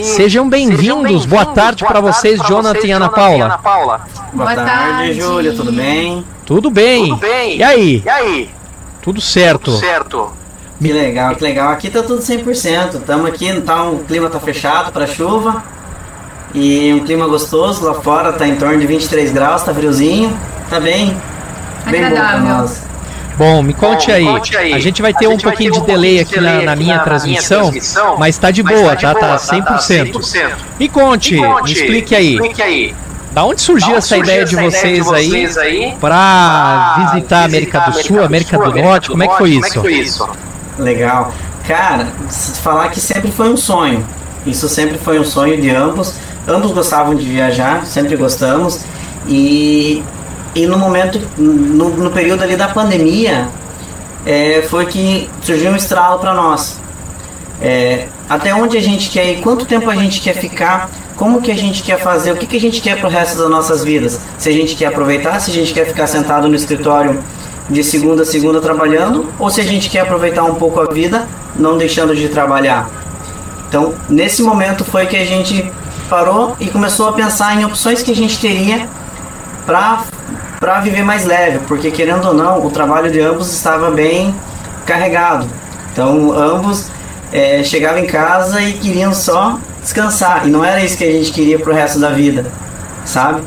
Sejam bem-vindos. Boa tarde para vocês, Jonathan e Ana Paula. Boa tarde, Júlia, tudo bem? Tudo bem. E aí? Tudo certo. Que legal. Aqui tá tudo 100%. Estamos aqui, o clima tá fechado para chuva. E um clima gostoso. Lá fora tá em torno de 23 graus, tá friozinho. Tá bem bom para nós. Bom, me conte aí. A gente vai ter um pouquinho de delay aqui na minha transmissão, mas tá de boa, tá? Tá 100%. Me conte, me explique aí. Da onde surgiu essa ideia de vocês aí para visitar a América do Sul, América do Norte? Como é que foi isso? Legal. Cara, falar que sempre foi um sonho. Isso sempre foi um sonho de ambos. Ambos gostavam de viajar, sempre gostamos. E no momento, no período ali da pandemia, foi que surgiu um estralo para nós. Até onde a gente quer ir, quanto tempo a gente quer ficar, como que a gente quer fazer, o que a gente quer pro resto das nossas vidas. Se a gente quer aproveitar, se a gente quer ficar sentado no escritório de segunda a segunda trabalhando, ou se a gente quer aproveitar um pouco a vida, não deixando de trabalhar. Então, nesse momento foi que a gente parou e começou a pensar em opções que a gente teria para viver mais leve, porque querendo ou não, o trabalho de ambos estava bem carregado. Então, ambos chegavam em casa e queriam só descansar, e não era isso que a gente queria pro resto da vida, sabe?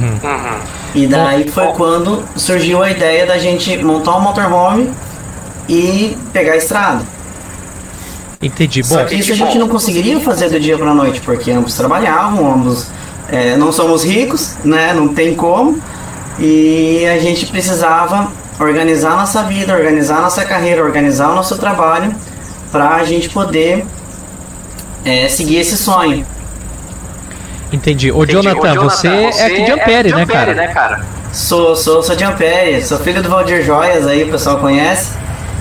E daí foi quando surgiu a ideia da gente montar um motorhome e pegar a estrada. Entendi. Só que isso a gente não conseguiria fazer do dia para a noite, porque ambos trabalhavam, ambos não somos ricos, né? Não tem como. E a gente precisava organizar nossa vida, organizar nossa carreira, organizar o nosso trabalho para a gente poder seguir esse sonho. Entendi. Ô Jonathan, você é aqui de Ampere, né, cara? Sou de Ampere, sou filho do Valdir Joias, aí o pessoal conhece.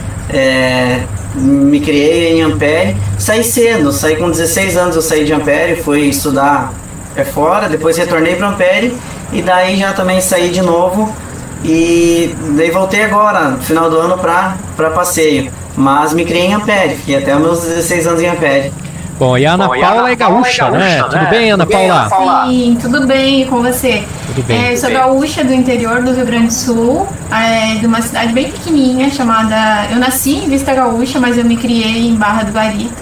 Me criei em Ampere, saí cedo, saí com 16 anos, eu saí de Ampere, fui estudar fora, depois retornei para Ampere e daí já também saí de novo e daí voltei agora, no final do ano para passeio, mas me criei em Ampere, fiquei até meus 16 anos em Ampere. Bom, e a Ana Paula é gaúcha, né? Tudo bem, Ana Paula? Sim, tudo bem, e com você? Tudo bem. Eu sou gaúcha do interior do Rio Grande do Sul, de uma cidade bem pequenininha chamada... Eu nasci em Vista Gaúcha, mas eu me criei em Barra do Barita.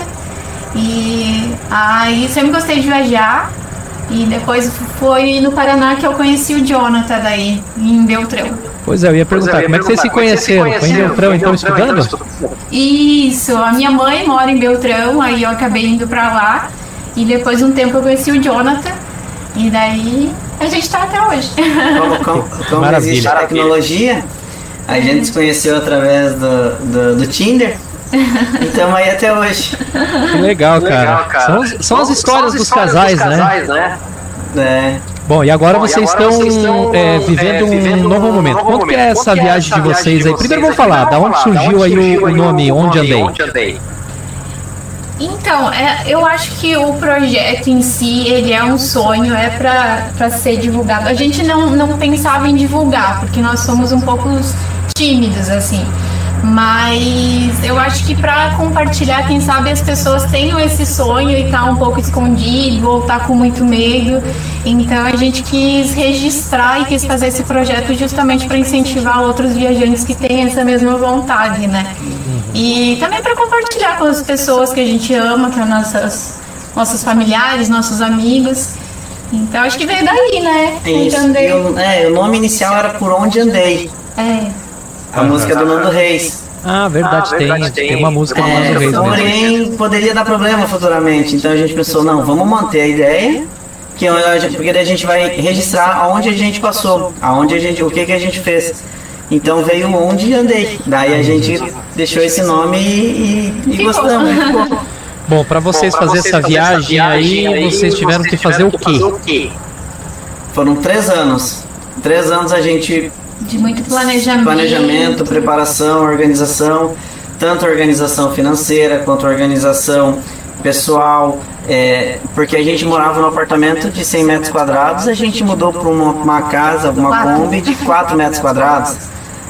E aí sempre gostei de viajar. E depois foi no Paraná que eu conheci o Jonathan daí, em Beltrão. Pois eu ia perguntar, como é que vocês se conheceram? Foi em Beltrão, então, estudando? Isso, a minha mãe mora em Beltrão, aí eu acabei indo pra lá. E depois de um tempo eu conheci o Jonathan. E daí a gente tá até hoje. Como existe a tecnologia, a gente se conheceu através do Tinder. E estamos aí até hoje. Que legal, cara. São as histórias dos casais, né? Bom, e agora vocês estão vivendo um novo momento. Quanto que é essa viagem de vocês aí? Primeiro vamos falar, da onde surgiu aí o nome Onde Andei? Então, eu acho que o projeto em si, ele é um sonho, para ser divulgado. A gente não pensava em divulgar, porque nós somos um pouco tímidos, assim. Mas eu acho que para compartilhar, quem sabe as pessoas tenham esse sonho e tá um pouco escondido ou tá com muito medo. Então a gente quis registrar e quis fazer esse projeto justamente para incentivar outros viajantes que têm essa mesma vontade, né? E também para compartilhar com as pessoas que a gente ama, que são nossos familiares, nossos amigos. Então acho que veio daí, né? Isso. O nome inicial era Por Onde Andei. A música do Nando Reis. Ah, verdade, tem uma música do Nando Reis. Porém, poderia dar problema futuramente. Então a gente pensou, não, vamos manter a ideia, porque daí a gente vai registrar aonde a gente passou, o que a gente fez. Então veio Onde Andei. Daí a gente deixou esse nome e gostamos. Bom, para vocês fazer essa viagem aí, vocês tiveram que fazer o quê? Foram 3 anos. 3 anos a gente... De muito planejamento, preparação, organização, tanto organização financeira quanto organização pessoal, porque a gente morava num apartamento de 100 metros quadrados, a gente mudou para uma casa, uma Kombi de 4 metros quadrados.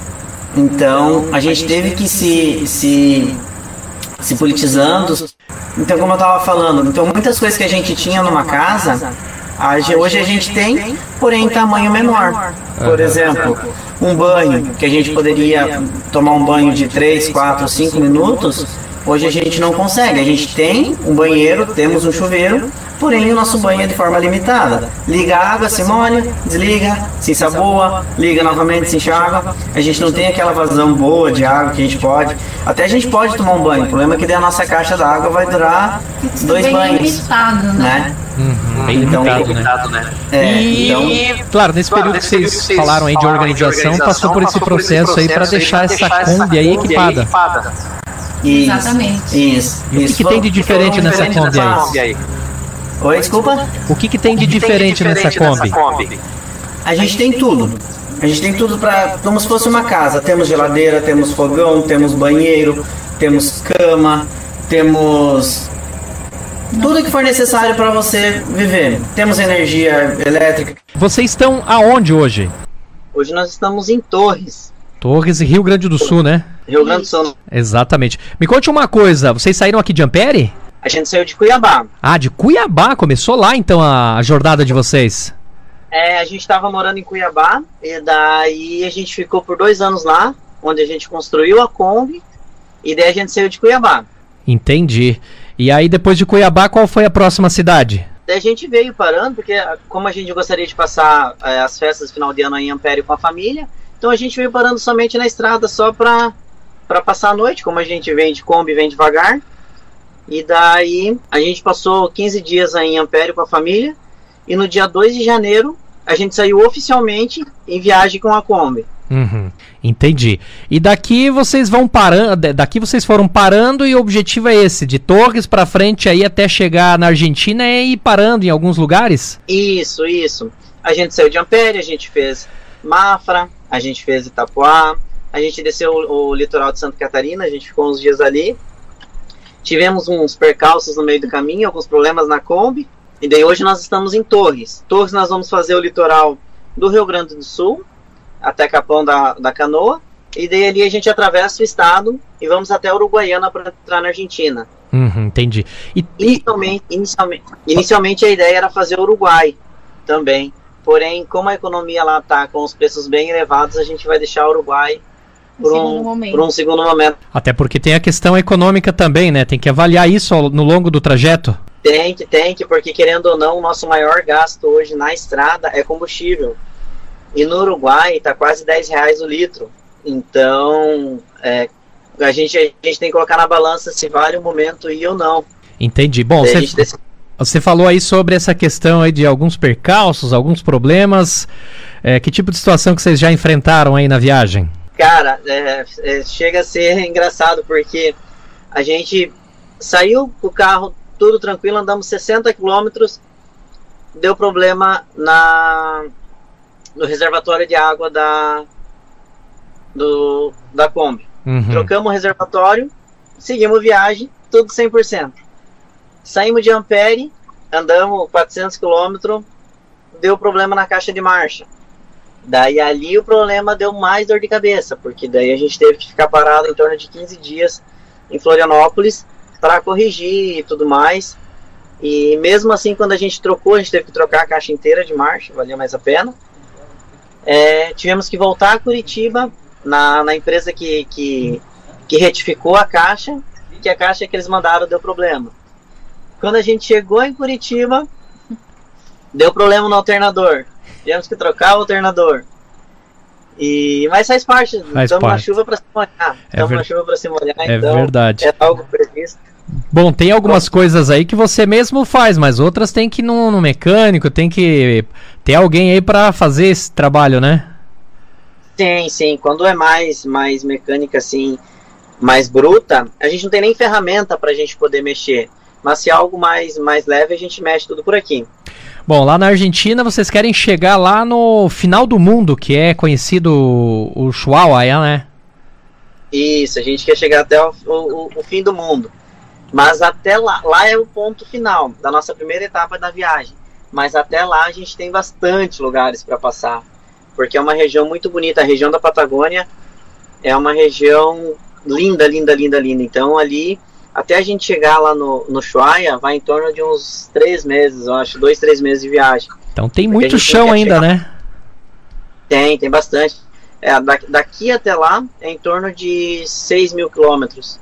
Então a gente teve que se politizando, Então, como eu estava falando, então muitas coisas que a gente tinha numa casa, hoje a gente tem, porém em tamanho menor. Por exemplo, um banho, que a gente poderia tomar um banho de 3, 4, 5 minutos, hoje a gente não consegue. A gente tem um banheiro, temos um chuveiro, porém o nosso banho é de forma limitada. Liga a água, se molha, desliga, se ensaboa, liga novamente, se enxágua. A gente não tem aquela vazão boa de água que a gente pode. Até a gente pode tomar um banho, o problema é que daí a nossa caixa d'água vai durar 2 banhos. Limitado, né? Bem limitado, né? Claro, nesse período que vocês falaram aí de organização, passou por esse processo aí para deixar essa Kombi aí equipada. Exatamente. Isso. E o que tem de diferente nessa Kombi aí? Oi, desculpa? O que tem de diferente nessa Kombi? A gente tem tudo. A gente tem tudo para como se fosse uma casa. Temos geladeira, temos fogão, temos banheiro, temos cama, temos tudo que for necessário para você viver. Temos energia elétrica. Vocês estão aonde hoje? Hoje nós estamos em Torres. Torres e Rio Grande do Sul, né? Rio Grande do Sul. Exatamente. Me conte uma coisa, vocês saíram aqui de Ampere? A gente saiu de Cuiabá. Ah, de Cuiabá? Começou lá então a jornada de vocês? A gente estava morando em Cuiabá e daí a gente ficou por 2 anos lá, onde a gente construiu a Kombi e daí a gente saiu de Cuiabá. Entendi. E aí depois de Cuiabá, qual foi a próxima cidade? Daí a gente veio parando, porque como a gente gostaria de passar as festas de final de ano em Ampere com a família, então a gente veio parando somente na estrada só para passar a noite, como a gente vem de Kombi, vem devagar. E daí a gente passou 15 dias aí em Ampere com a família e no dia 2 de janeiro a gente saiu oficialmente em viagem com a Kombi. Entendi. E daqui vocês vão parando, daqui vocês foram parando e o objetivo é esse, de Torres para frente aí até chegar na Argentina e ir parando em alguns lugares? Isso. A gente saiu de Ampere, a gente fez Mafra, a gente fez Itapuá, a gente desceu o litoral de Santa Catarina, a gente ficou uns dias ali. Tivemos uns percalços no meio do caminho, alguns problemas na Kombi. E daí hoje nós estamos em Torres. Torres nós vamos fazer o litoral do Rio Grande do Sul, até Capão da Canoa. E daí ali a gente atravessa o estado e vamos até Uruguaiana para entrar na Argentina. Entendi. Inicialmente a ideia era fazer o Uruguai também. Porém, como a economia lá está com os preços bem elevados, a gente vai deixar o Uruguai por um segundo momento. Até porque tem a questão econômica também, né? Tem que avaliar isso no longo do trajeto. Tem que, porque querendo ou não, o nosso maior gasto hoje na estrada é combustível. E no Uruguai está quase R$10 o litro. Então, a gente tem que colocar na balança se vale o momento ir ou não. Entendi. Bom, você falou aí sobre essa questão aí de alguns percalços, alguns problemas. Que tipo de situação que vocês já enfrentaram aí na viagem? Cara, chega a ser engraçado, porque a gente saiu com o carro tudo tranquilo, andamos 60 quilômetros, deu problema no reservatório de água da Kombi. Trocamos o reservatório, seguimos viagem, tudo 100%. Saímos de Ampere, andamos 400 quilômetros, deu problema na caixa de marcha. Daí ali o problema deu mais dor de cabeça, porque daí a gente teve que ficar parado em torno de 15 dias em Florianópolis para corrigir e tudo mais. E mesmo assim, quando a gente teve que trocar a caixa inteira de marcha, valia mais a pena. Tivemos que voltar a Curitiba, na empresa que retificou a caixa, que a caixa que eles mandaram deu problema. Quando a gente chegou em Curitiba, deu problema no alternador. Tivemos que trocar o alternador. Mas faz parte. Estamos na chuva para se molhar. Então verdade. É algo previsto. Bom, tem algumas coisas aí que você mesmo faz, mas outras tem que ir no mecânico, tem que ter alguém aí para fazer esse trabalho, né? Sim. Quando é mais mecânica, assim, mais bruta, a gente não tem nem ferramenta para a gente poder mexer. Mas se é algo mais leve, a gente mexe tudo por aqui. Bom, lá na Argentina vocês querem chegar lá no final do mundo, que é conhecido o Ushuaia, né? Isso, a gente quer chegar até o fim do mundo. Mas até lá é o ponto final da nossa primeira etapa da viagem. Mas até lá a gente tem bastante lugares para passar. Porque é uma região muito bonita. A região da Patagônia é uma região linda. Então ali até a gente chegar lá no Ushuaia, vai em torno de uns 3 meses, eu acho, 2, 3 meses de viagem. Então tem muito chão ainda, né? Tem bastante. Daqui até lá é em torno de 6 mil quilômetros.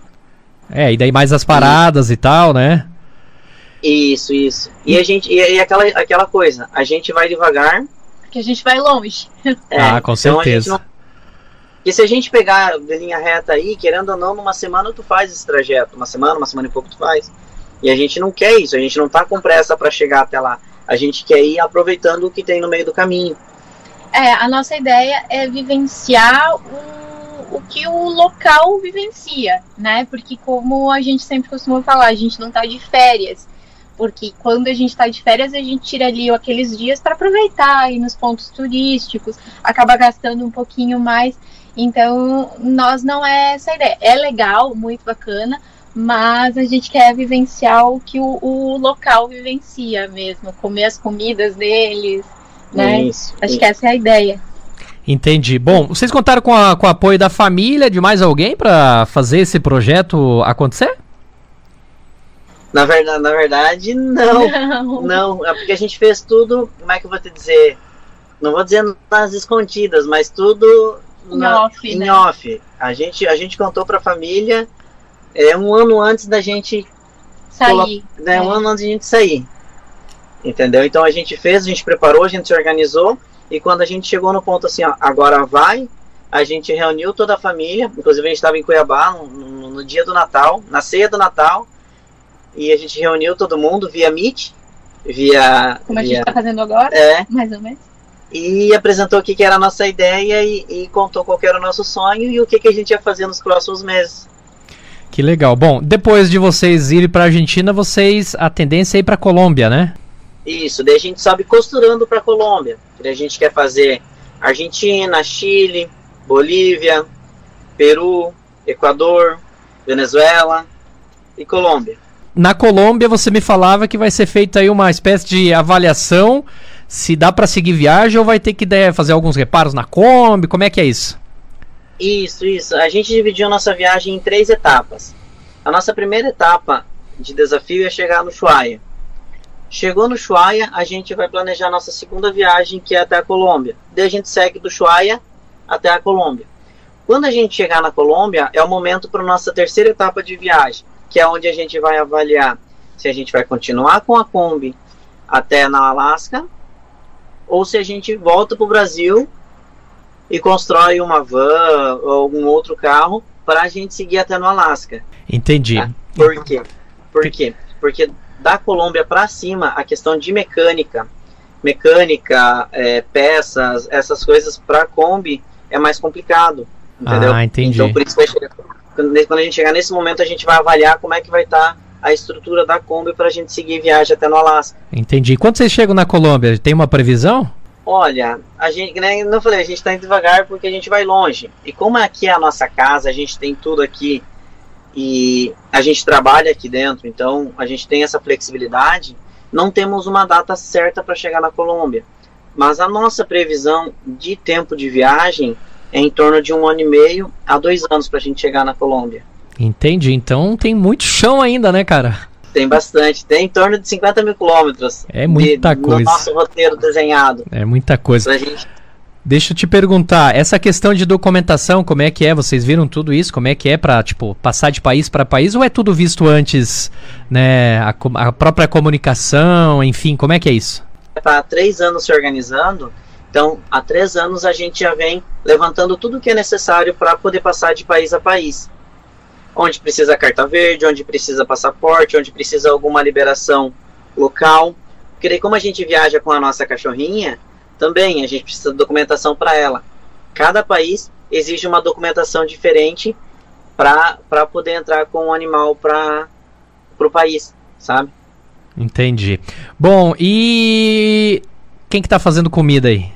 E daí mais as paradas e tal, né? Isso. E a gente, e aquela coisa, a gente vai devagar. Porque a gente vai longe. Com certeza. E se a gente pegar de linha reta aí, querendo ou não, numa semana tu faz esse trajeto. Uma semana e pouco tu faz. E a gente não quer isso, a gente não tá com pressa para chegar até lá. A gente quer ir aproveitando o que tem no meio do caminho. A nossa ideia é vivenciar o que o local vivencia, né? Porque como a gente sempre costuma falar, a gente não tá de férias. Porque quando a gente tá de férias, a gente tira ali aqueles dias para aproveitar, ir nos pontos turísticos, acaba gastando um pouquinho mais. Então, nós não é essa a ideia. É legal, muito bacana, mas a gente quer vivenciar o que o local vivencia mesmo, comer as comidas deles, né? Acho que essa é a ideia. Entendi. Bom, vocês contaram com o apoio da família, de mais alguém para fazer esse projeto acontecer? Na verdade, não. Não, é porque a gente fez tudo, como é que eu vou te dizer? Não vou dizer nas escondidas, mas tudo em off. A gente contou para a família um ano antes da gente sair. Um ano antes da gente sair. Entendeu? Então a gente preparou, a gente se organizou, e quando a gente chegou no ponto assim, ó, agora vai, a gente reuniu toda a família, inclusive a gente estava em Cuiabá no dia do Natal, na ceia do Natal, e a gente reuniu todo mundo via Meet, como a gente está fazendo agora, mais ou menos. E apresentou o que era a nossa ideia e contou qual que era o nosso sonho e o que a gente ia fazer nos próximos meses. Que legal. Bom, depois de vocês irem para a Argentina, a tendência é ir para a Colômbia, né? Isso, daí a gente sobe costurando para a Colômbia. A gente quer fazer Argentina, Chile, Bolívia, Peru, Equador, Venezuela e Colômbia. Na Colômbia você me falava que vai ser feita aí uma espécie de avaliação, se dá para seguir viagem ou vai ter que fazer alguns reparos na Kombi, como é que é isso? Isso. A gente dividiu a nossa viagem em 3 etapas. A nossa primeira etapa de desafio é chegar no Ushuaia. Chegou no Ushuaia, a gente vai planejar a nossa segunda viagem, que é até a Colômbia. Daí a gente segue do Ushuaia até a Colômbia. Quando a gente chegar na Colômbia, é o momento para a nossa terceira etapa de viagem, que é onde a gente vai avaliar se a gente vai continuar com a Kombi até na Alasca, ou se a gente volta para o Brasil e constrói uma van ou algum outro carro para a gente seguir até no Alasca. Entendi. Tá? Por quê? Porque da Colômbia para cima, a questão de mecânica, peças, essas coisas para a Kombi é mais complicado, entendeu? Entendi. Então, por isso quando a gente chegar nesse momento, a gente vai avaliar como é que vai estar a estrutura da Kombi para a gente seguir viagem até no Alasca. Entendi. Quando vocês chegam na Colômbia, tem uma previsão? Olha, a gente, né, não falei, a gente está indo devagar porque a gente vai longe. E como aqui é a nossa casa, a gente tem tudo aqui e a gente trabalha aqui dentro, então a gente tem essa flexibilidade, não temos uma data certa para chegar na Colômbia. Mas a nossa previsão de tempo de viagem é em torno de 1 ano e meio a 2 anos para a gente chegar na Colômbia. Entendi, então tem muito chão ainda, né, cara? Tem bastante, tem em torno de 50 mil quilômetros. É muita coisa. No nosso roteiro desenhado. É muita coisa. Pra gente... Deixa eu te perguntar, essa questão de documentação, como é que é? Vocês viram tudo isso? Como é que é pra, passar de país para país? Ou é tudo visto antes, né? A própria comunicação, enfim, como é que é isso? Há 3 anos se organizando, então há 3 anos a gente já vem levantando tudo o que é necessário para poder passar de país a país. Onde precisa carta verde, onde precisa passaporte, onde precisa alguma liberação local. Porque daí, como a gente viaja com a nossa cachorrinha, também a gente precisa de documentação para ela. Cada país exige uma documentação diferente para poder entrar com o animal para o país, sabe? Entendi. Bom, e quem que tá fazendo comida aí?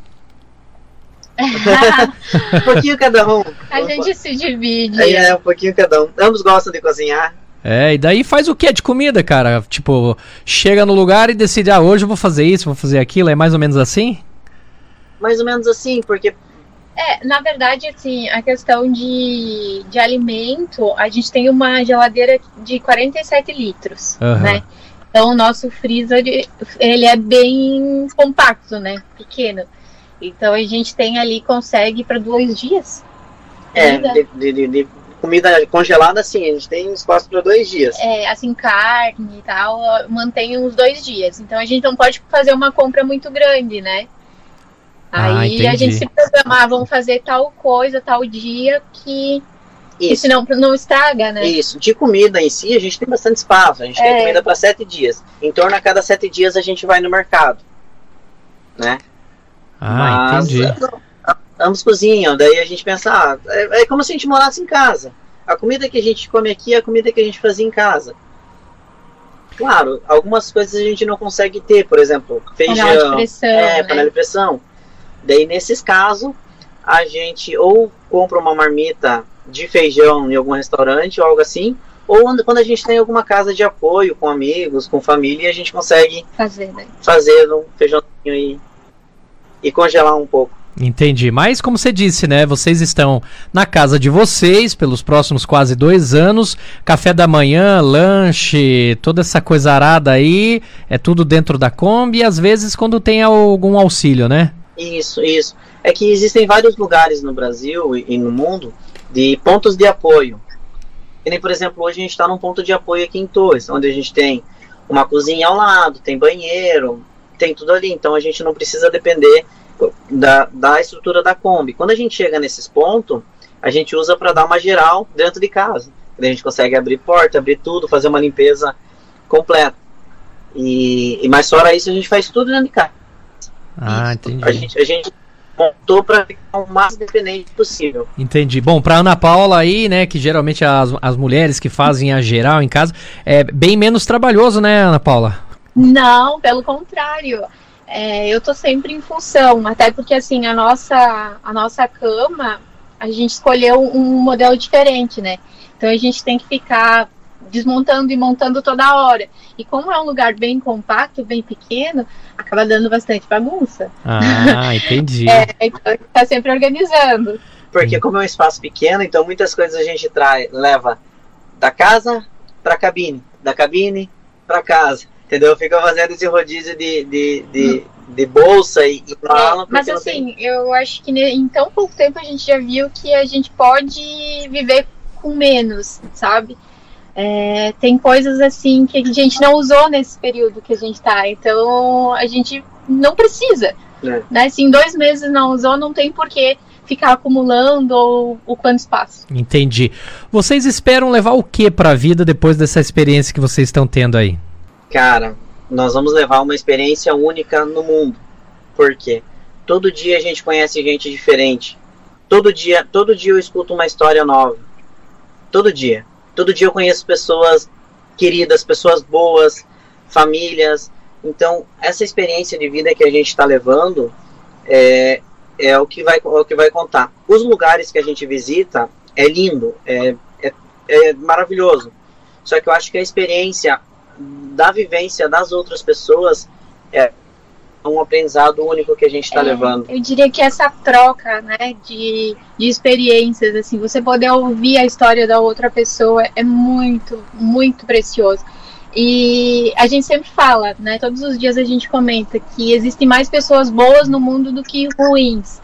Um pouquinho cada um. A gente se divide. Um pouquinho cada um. Ambos gostam de cozinhar. E daí faz o que de comida, cara? Tipo, chega no lugar e decide, hoje eu vou fazer isso, vou fazer aquilo, é mais ou menos assim? Mais ou menos assim, porque Na verdade, assim, a questão de alimento, a gente tem uma geladeira de 47 litros, né? Então, o nosso freezer, ele é bem compacto, né? Pequeno. Então, a gente tem ali, consegue para 2 dias. De comida congelada, sim, a gente tem espaço para 2 dias. Assim, carne e tal, mantém uns 2 dias. Então, a gente não pode fazer uma compra muito grande, né? Aí a gente se programa, vamos fazer tal coisa, tal dia, que senão não estraga, né? Isso, de comida em si, a gente tem bastante espaço, a gente tem comida para 7 dias. Em torno a cada 7 dias a gente vai no mercado, né? Mas, entendi. Ambos cozinham, daí a gente pensa, é como se a gente morasse em casa. A comida que a gente come aqui é a comida que a gente fazia em casa. Claro, algumas coisas a gente não consegue ter, por exemplo, feijão, panela de pressão, panela de pressão. Daí, nesses casos, a gente ou compra uma marmita de feijão em algum restaurante ou algo assim, ou quando a gente tem alguma casa de apoio com amigos, com família, a gente consegue fazer um feijãozinho e congelar um pouco. Entendi, mas como você disse, né, vocês estão na casa de vocês pelos próximos quase 2 anos, café da manhã, lanche, toda essa coisa arada aí, é tudo dentro da Kombi, e às vezes quando tem algum auxílio, né? Isso. É que existem vários lugares no Brasil e no mundo de pontos de apoio. E nem, por exemplo, hoje a gente está num ponto de apoio aqui em Torres, onde a gente tem uma cozinha ao lado, tem banheiro, tem tudo ali. Então a gente não precisa depender da estrutura da Kombi. Quando a gente chega nesses pontos, a gente usa para dar uma geral dentro de casa. A gente consegue abrir porta, abrir tudo, fazer uma limpeza completa. Mas fora isso, a gente faz tudo dentro de casa. Entendi. A gente montou para ficar o mais independente possível. Entendi. Bom, para Ana Paula aí, né, que geralmente as mulheres que fazem a geral em casa, é bem menos trabalhoso, né, Ana Paula? Não, pelo contrário. Eu tô sempre em função, até porque assim, a nossa cama, a gente escolheu um modelo diferente, né? Então a gente tem que ficar desmontando e montando toda hora. E como é um lugar bem compacto, bem pequeno, acaba dando bastante bagunça. Entendi. Então tá sempre organizando. Porque como é um espaço pequeno, então muitas coisas a gente leva da casa pra cabine, da cabine pra casa. Entendeu? Fica fazendo esse rodízio de bolsa e mala. Mas assim, eu acho que em tão pouco tempo a gente já viu que a gente pode viver com menos, sabe? Tem coisas assim que a gente não usou nesse período que a gente tá. Então a gente não precisa. Né? Se em 2 meses não usou, não tem porquê ficar acumulando ou ocupando espaço. Entendi. Vocês esperam levar o que pra vida depois dessa experiência que vocês estão tendo aí? Cara, nós vamos levar uma experiência única no mundo. Por quê? Todo dia a gente conhece gente diferente. Todo dia eu escuto uma história nova. Todo dia. Todo dia eu conheço pessoas queridas, pessoas boas, famílias. Então, essa experiência de vida que a gente está levando é o que vai contar. Os lugares que a gente visita é lindo, é maravilhoso. Só que eu acho que a experiência da vivência das outras pessoas é um aprendizado único que a gente está levando. Eu diria que essa troca, né, de experiências, assim, você poder ouvir a história da outra pessoa é muito, muito precioso. E a gente sempre fala, né, todos os dias a gente comenta que existem mais pessoas boas no mundo do que ruins.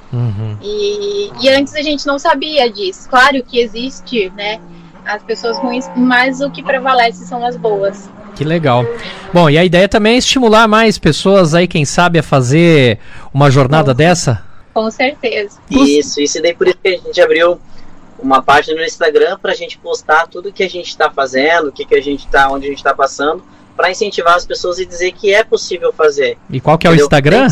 E antes a gente não sabia disso. Claro que existe, né, as pessoas ruins, mas o que prevalece são as boas. Que legal. Bom, e a ideia também é estimular mais pessoas aí, quem sabe, a fazer uma jornada dessa? Com certeza. Isso daí por isso que a gente abriu uma página no Instagram pra gente postar tudo que a gente tá fazendo, onde a gente tá passando, pra incentivar as pessoas e dizer que é possível fazer. E qual que é o Instagram?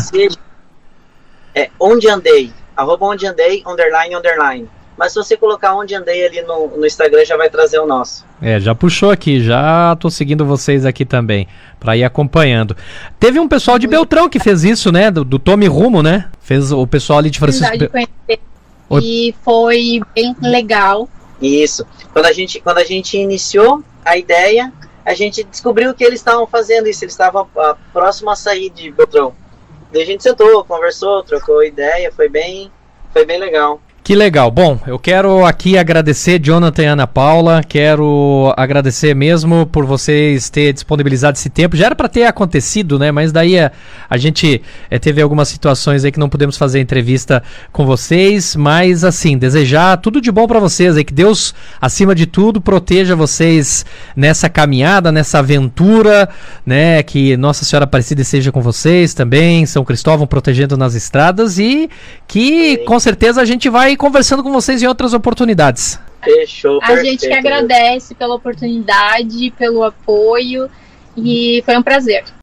Onde andei, @onde andei, __. Mas se você colocar Onde Andei ali no Instagram, já vai trazer o nosso. Já puxou aqui, já tô seguindo vocês aqui também, pra ir acompanhando. Teve um pessoal de Beltrão que fez isso, né, do Tome Rumo, né? Fez o pessoal ali de Francisco... E foi bem legal. Isso. Quando a gente iniciou a ideia, a gente descobriu que eles estavam fazendo isso, eles estavam próximo a sair de Beltrão. Daí a gente sentou, conversou, trocou ideia, foi bem Foi bem legal. Que legal. Bom, eu quero aqui agradecer Jonathan e Ana Paula, quero agradecer mesmo por vocês terem disponibilizado esse tempo. Já era para ter acontecido, né? Mas daí a gente teve algumas situações aí que não pudemos fazer entrevista com vocês, mas assim, desejar tudo de bom para vocês aí, que Deus, acima de tudo, proteja vocês nessa caminhada, nessa aventura, né? Que Nossa Senhora Aparecida esteja com vocês também, São Cristóvão protegendo nas estradas e que com certeza a gente vai conversando com vocês em outras oportunidades. Fechou, a gente que agradece pela oportunidade, pelo apoio e foi um prazer.